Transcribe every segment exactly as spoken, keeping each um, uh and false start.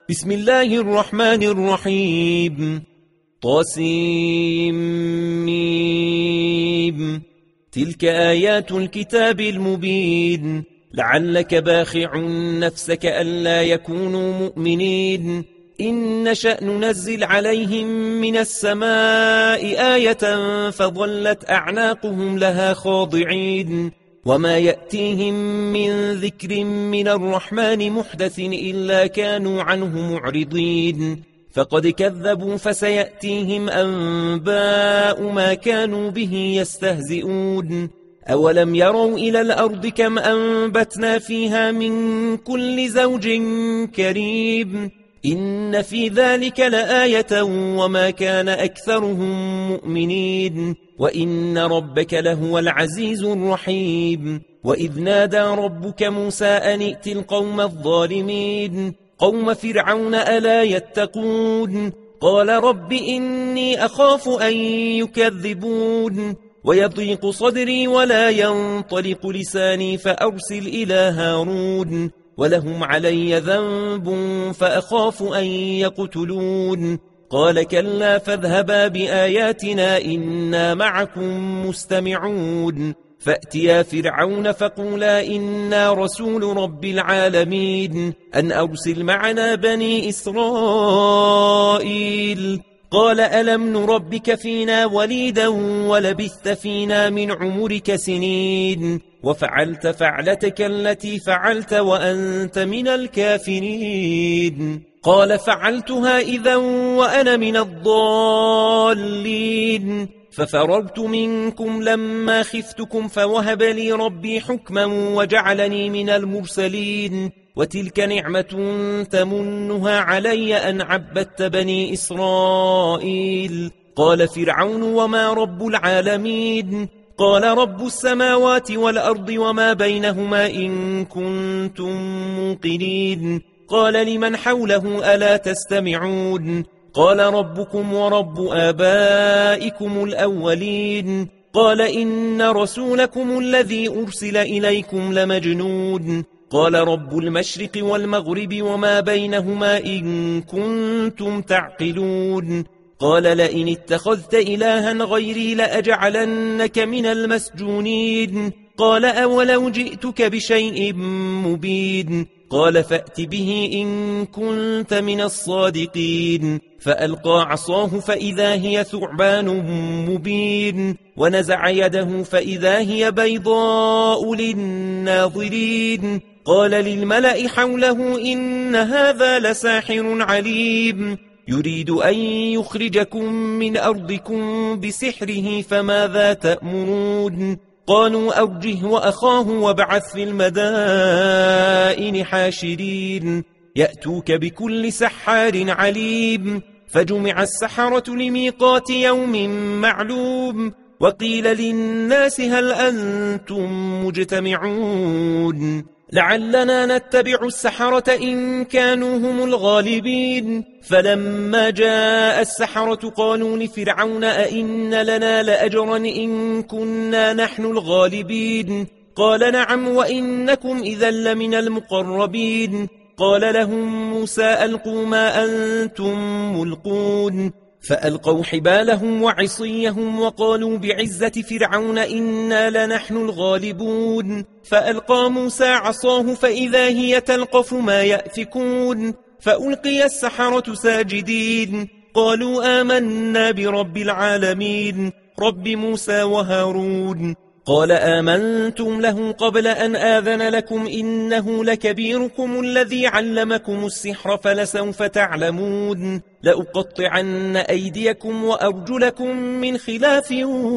بسم الله الرحمن الرحيم. طاسيم. تلك آيات الكتاب المبين. لعلك باخع نفسك ألا يكونوا مؤمنين إن نشأ ننزل عليهم من السماء آية فظلت أعناقهم لها خاضعين وما يأتيهم من ذكر من الرحمن محدث إلا كانوا عنه معرضين فقد كذبوا فسيأتيهم أنباء ما كانوا به يستهزئون أولم يروا إلى الأرض كم أنبتنا فيها من كل زوج كريم إن في ذلك لآية وما كان أكثرهم مؤمنين وإن ربك لهو العزيز الرحيم. وإذ نادى ربك موسى أن ائت القوم الظالمين قوم فرعون ألا يتقون قال رب إني أخاف أن يكذبون ويضيق صدري ولا ينطلق لساني فأرسل إلى هارون ولهم علي ذنب فأخاف أن يقتلون قال كلا فاذهبا بآياتنا إنا معكم مستمعون فأتيا فرعون فقولا إنا رسول رب العالمين أن أرسل معنا بني إسرائيل قال ألم نربك فينا وليدا ولبثت فينا من عمرك سنين وفعلت فعلتك التي فعلت وأنت من الكافرين قال فعلتها إذا وأنا من الضالين ففررت منكم لما خفتكم فوهب لي ربي حكما وجعلني من المرسلين وتلك نعمة تمنها علي أن عبدت بني إسرائيل قال فرعون وما رب العالمين قال رب السماوات والأرض وما بينهما إن كنتم موقنين قال لمن حوله ألا تستمعون قال ربكم ورب آبائكم الأولين قال إن رسولكم الذي أرسل إليكم لمجنون قال رب المشرق والمغرب وما بينهما إن كنتم تعقلون قال لئن اتخذت إلها غيري لأجعلنك من المسجونين قال أولو جئتك بشيء مبين قال فأت به إن كنت من الصادقين فألقى عصاه فإذا هي ثعبان مبين ونزع يده فإذا هي بيضاء للناظرين قال للملأ حوله إن هذا لساحر عليم يريد أن يخرجكم من أرضكم بسحره فماذا تأمرون قالوا أرجه وأخاه وابعث في المدائن حاشرين يأتوك بكل سحار عليم فجمع السحرة لميقات يوم معلوم وقيل للناس هل أنتم مجتمعون لعلنا نتبع السحرة إن كانوا هم الغالبين فلما جاء السحرة قالوا لفرعون أئن لنا لأجرا إن كنا نحن الغالبين قال نعم وإنكم إذا لمن المقربين قال لهم موسى ألقوا ما أنتم ملقون فألقوا حبالهم وعصيهم وقالوا بعزة فرعون إنا لنحن الغالبون فألقى موسى عصاه فإذا هي تلقف ما يأفكون فألقي السحرة ساجدين قالوا آمنا برب العالمين رب موسى وهارون قال آمنتم له قبل أن آذن لكم إنه لكبيركم الذي علمكم السحر فلسوف تعلمون لأقطعن أيديكم وأرجلكم من خلاف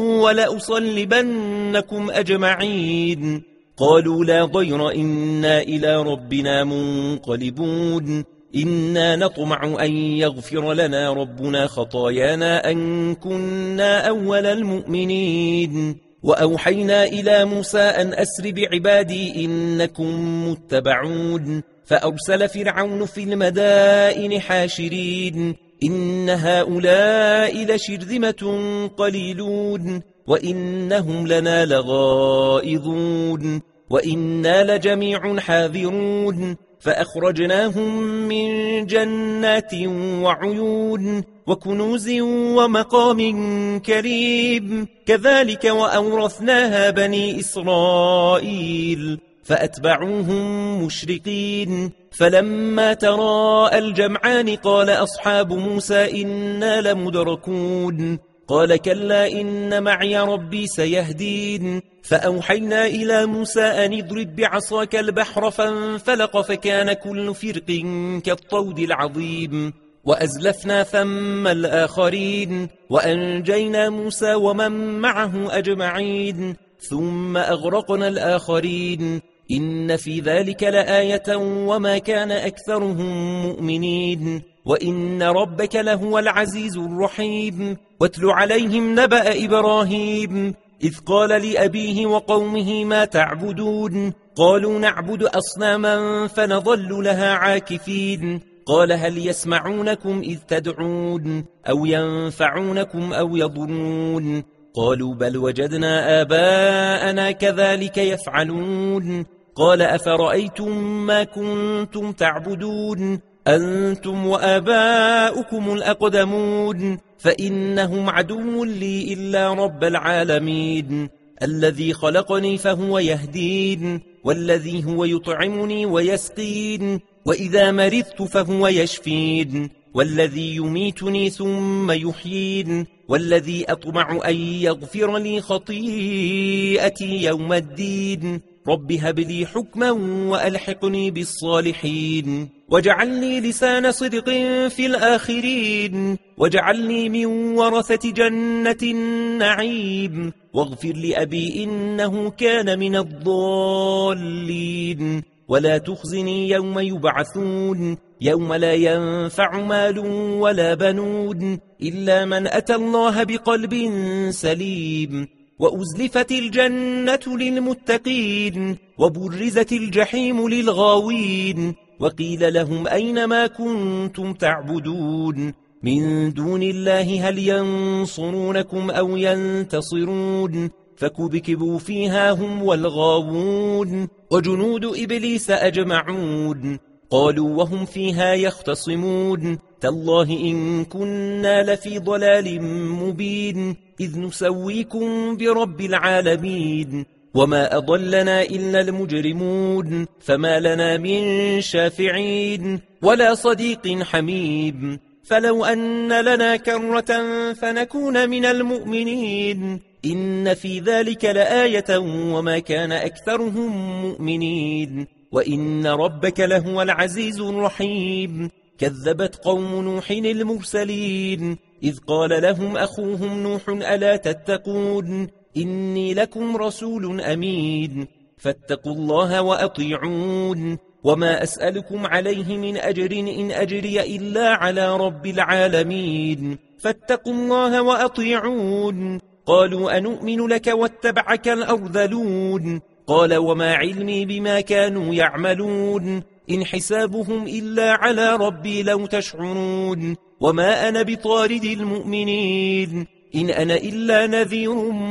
ولأصلبنكم أجمعين قالوا لا ضير إنا إلى ربنا منقلبون إنا نطمع أن يغفر لنا ربنا خطايانا أن كنا أول المؤمنين وأوحينا إلى موسى أن أسر بعبادي إنكم متبعون فأرسل فرعون في المدائن حاشرين إن هؤلاء لشرذمة قليلون وإنهم لنا لغائظون وإنا لجميع حاذرون فأخرجناهم من جنات وعيون وكنوز ومقام كريم كذلك وأورثناها بني إسرائيل فأتبعوهم مشرقين فلما تراءى الجمعان قال أصحاب موسى إنا لمدركون قال كلا إن معي ربي سيهدين فأوحينا إلى موسى أن اضرب بعصاك البحر فانفلق فكان كل فرق كالطود العظيم وأزلفنا ثم الآخرين وأنجينا موسى ومن معه أجمعين ثم أغرقنا الآخرين إن في ذلك لآية وما كان أكثرهم مؤمنين وإن ربك لهو العزيز الرحيم واتل عليهم نبأ إبراهيم إذ قال لأبيه وقومه ما تعبدون قالوا نعبد أصناما فنظل لها عاكفين قال هل يسمعونكم إذ تدعون أو ينفعونكم أو يضرون قالوا بل وجدنا آباءنا كذلك يفعلون قال أفرأيتم ما كنتم تعبدون أنتم وآباؤكم الأقدمون فإنهم عدو لي إلا رب العالمين الذي خلقني فهو يهدين والذي هو يطعمني ويسقين وإذا مرضت فهو يشفين والذي يميتني ثم يحيين والذي أطمع أن يغفر لي خطيئتي يوم الدين رب هب لي حكما وألحقني بالصالحين واجعلني لسان صدق في الآخرين واجعلني من ورثة جنة النعيم واغفر لأبي إنه كان من الضالين ولا تخزني يوم يبعثون يوم لا ينفع مال ولا بنون إلا من أتى الله بقلب سليم وأزلفت الجنة للمتقين وبرزت الجحيم للغاوين وقيل لهم أين ما كنتم تعبدون من دون الله هل ينصرونكم أو ينتصرون فكبكبوا فيها هم والغاوون وجنود إبليس أجمعون قالوا وهم فيها يختصمون تالله إن كنا لفي ضلال مبين إذ نسويكم برب العالمين وما أضلنا إلا المجرمون فما لنا من شافعين ولا صديق حميم فلو أن لنا كرة فنكون من المؤمنين إن في ذلك لآية وما كان أكثرهم مؤمنين وإن ربك لهو العزيز الرحيم كذبت قوم نوح المرسلين إذ قال لهم أخوهم نوح ألا تتقون إني لكم رسول أمين فاتقوا الله وأطيعون وما أسألكم عليه من أجر إن أجري إلا على رب العالمين فاتقوا الله وأطيعون قالوا أنؤمن لك واتبعك الأرذلون قال وما علمي بما كانوا يعملون إن حسابهم إلا على ربي لو تشعرون وما أنا بطارد المؤمنين إن أنا إلا نذير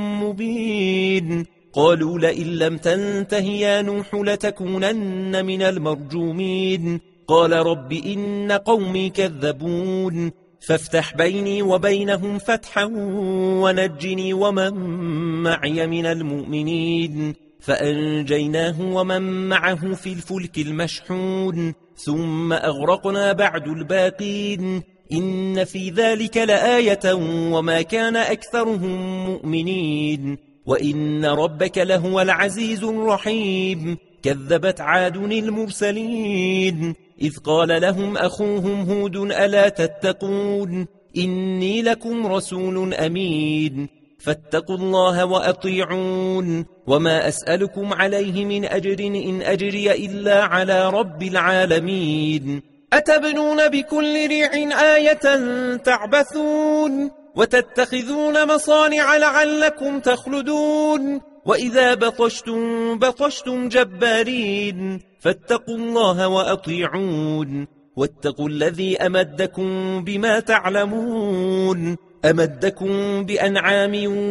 مبين قالوا لئن لم تنته يا نوح لتكونن من المرجومين قال رب إن قومي كذبون فافتح بيني وبينهم فتحا ونجني ومن معي من المؤمنين فأنجيناه ومن معه في الفلك المشحون ثم أغرقنا بعد الباقين إن في ذلك لآية وما كان أكثرهم مؤمنين وإن ربك لهو العزيز الرحيم كذبت عاد المرسلين إذ قال لهم أخوهم هود ألا تتقون إني لكم رسول أمين فاتقوا الله وأطيعون وما أسألكم عليه من أجر إن أجري إلا على رب العالمين أتبنون بكل ريع آية تعبثون وتتخذون مصانع لعلكم تخلدون وإذا بطشتم بطشتم جبارين فاتقوا الله وأطيعون واتقوا الذي أمدكم بما تعلمون أمدكم بأنعام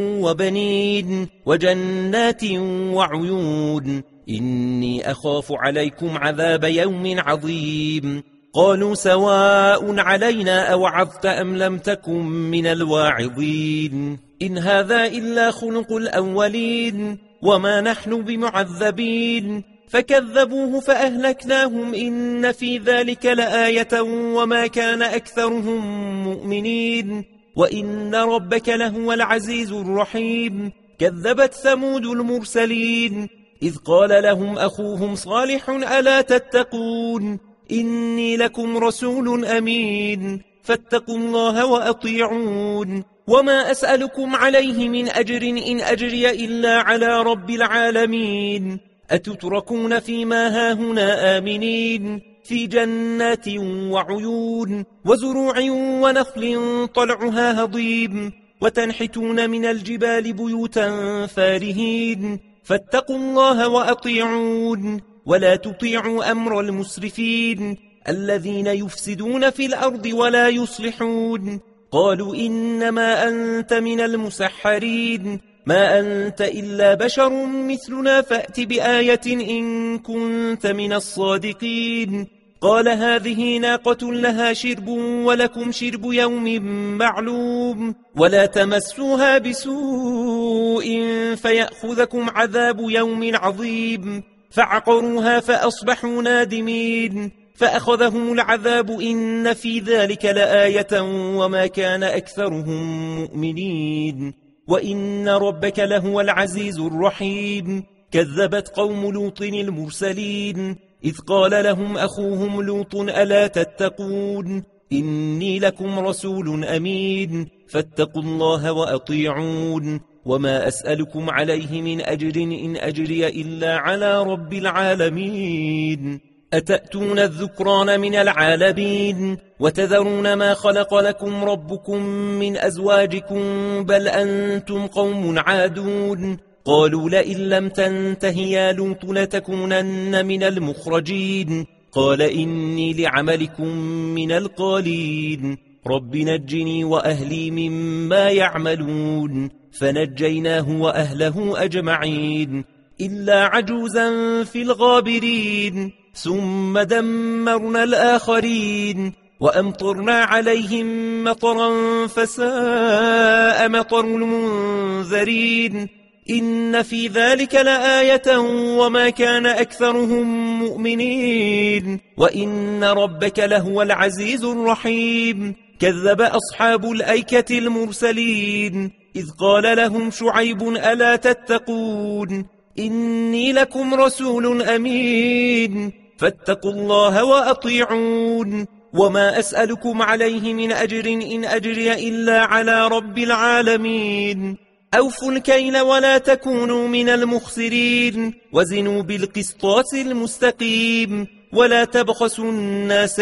وبنين وجنات وعيون إني أخاف عليكم عذاب يوم عظيم قالوا سواء علينا أوعظت أم لم تكن من الواعظين إن هذا إلا خلق الأولين وما نحن بمعذبين فكذبوه فأهلكناهم إن في ذلك لآية وما كان أكثرهم مؤمنين وإن ربك لهو العزيز الرحيم كذبت ثمود المرسلين إذ قال لهم أخوهم صالح ألا تتقون إني لكم رسول أمين فاتقوا الله وأطيعون وما أسألكم عليه من أجر إن أجري إلا على رب العالمين أتتركون فيما هاهنا آمنين في جنات وعيون وزروع ونخل طلعها هضيم وتنحتون من الجبال بيوتا فارهين فاتقوا الله وأطيعون ولا تطيعوا أمر المسرفين الذين يفسدون في الأرض ولا يصلحون قالوا إنما أنت من المسحرين ما أنت إلا بشر مثلنا فأت بآية إن كنت من الصادقين قال هذه ناقة لها شرب ولكم شرب يوم معلوم ولا تمسوها بسوء فيأخذكم عذاب يوم عظيم فعقروها فأصبحوا نادمين فأخذهم العذاب إن في ذلك لآية وما كان أكثرهم مؤمنين وإن ربك لهو العزيز الرحيم كذبت قوم لوط المرسلين إذ قال لهم أخوهم لوط ألا تتقون إني لكم رسول أمين فاتقوا الله وأطيعون وما أسألكم عليه من أجر إن أجري إلا على رب العالمين أتأتون الذكران من العالمين وتذرون ما خلق لكم ربكم من أزواجكم بل أنتم قوم عادون قالوا لئن لم تنته يا لوط لتكونن من المخرجين قال إني لعملكم من القالين رب نجني وأهلي مما يعملون فنجيناه وأهله أجمعين إلا عجوزا في الغابرين ثم دمرنا الآخرين وأمطرنا عليهم مطرا فساء مطر المنذرين إن في ذلك لآية وما كان أكثرهم مؤمنين وإن ربك لهو العزيز الرحيم كذب أصحاب الأيكة المرسلين إذ قال لهم شعيب ألا تتقون إني لكم رسول أمين فاتقوا الله وأطيعون وما أسألكم عليه من أجر إن أجري إلا على رب العالمين أوفوا الكيل ولا تكونوا من المخسرين وزنوا بالقسطاس المستقيم ولا تبخسوا الناس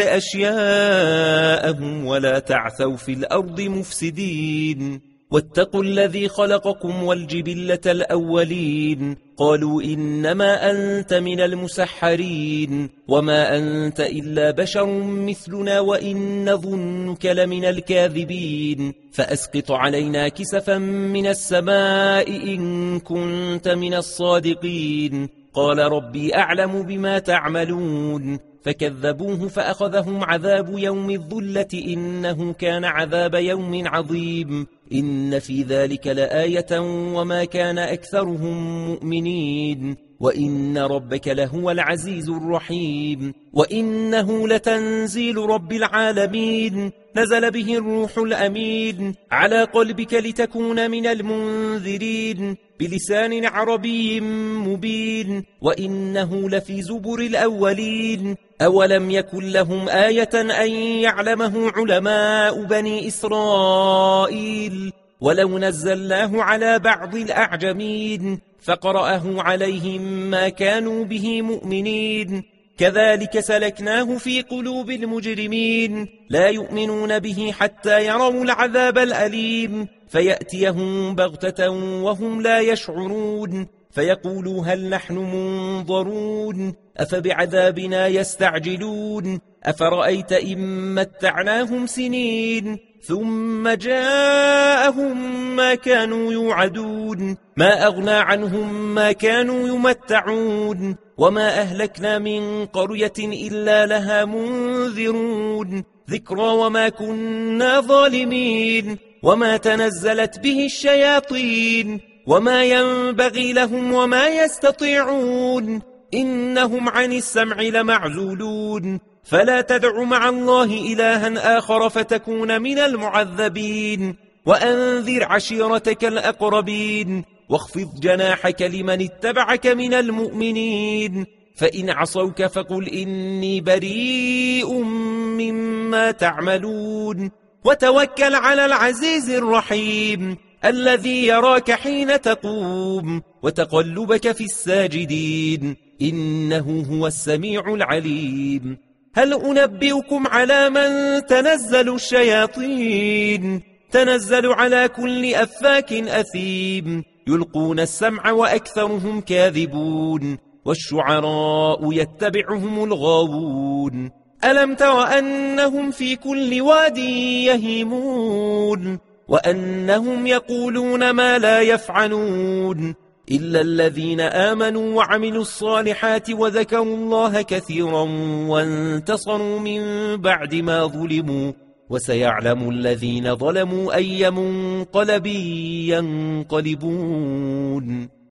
أشياءهم ولا تعثوا في الأرض مفسدين واتقوا الذي خلقكم والجبلة الأولين قالوا إنما أنت من المسحرين وما أنت إلا بشر مثلنا وإن نظنك لمن الكاذبين فأسقط علينا كسفا من السماء إن كنت من الصادقين قال ربي أعلم بما تعملون فكذبوه فأخذهم عذاب يوم الظلة إنه كان عذاب يوم عظيم إن في ذلك لآية وما كان أكثرهم مؤمنين وإن ربك لهو العزيز الرحيم وإنه لتنزيل رب العالمين نزل به الروح الأمين على قلبك لتكون من المنذرين بلسان عربي مبين وإنه لفي زبر الأولين أولم يكن لهم آية أن يعلمه علماء بني إسرائيل ولو نزلناه على بعض الأعجمين فقرأه عليهم ما كانوا به مؤمنين كذلك سلكناه في قلوب المجرمين لا يؤمنون به حتى يروا العذاب الأليم فيأتيهم بغتة وهم لا يشعرون فيقولوا هل نحن منظرون أفبعذابنا يستعجلون أفرأيت إن متعناهم سنين ثم جاءهم ما كانوا يوعدون ما أغنى عنهم ما كانوا يمتعون وما أهلكنا من قرية إلا لها منذرون ذكرى وما كنا ظالمين وما تنزلت به الشياطين وما ينبغي لهم وما يستطيعون إنهم عن السمع لمعزولون فلا تدع مع الله إلها آخر فتكون من المعذبين وأنذر عشيرتك الأقربين واخفض جناحك لمن اتبعك من المؤمنين فإن عصوك فقل إني بريء مما تعملون وتوكل على العزيز الرحيم الذي يراك حين تقوم وتقلبك في الساجدين إنه هو السميع العليم هل أنبئكم على من تنزل الشياطين تنزل على كل أفاك أثيم يلقون السمع وأكثرهم كاذبون والشعراء يتبعهم الغاوون ألم تر أنهم في كل واد يهيمون وأنهم يقولون ما لا يفعلون إلا الذين آمنوا وعملوا الصالحات وذكروا الله كثيرا وانتصروا من بعد ما ظلموا وسيعلم الذين ظلموا أي منقلب ينقلبون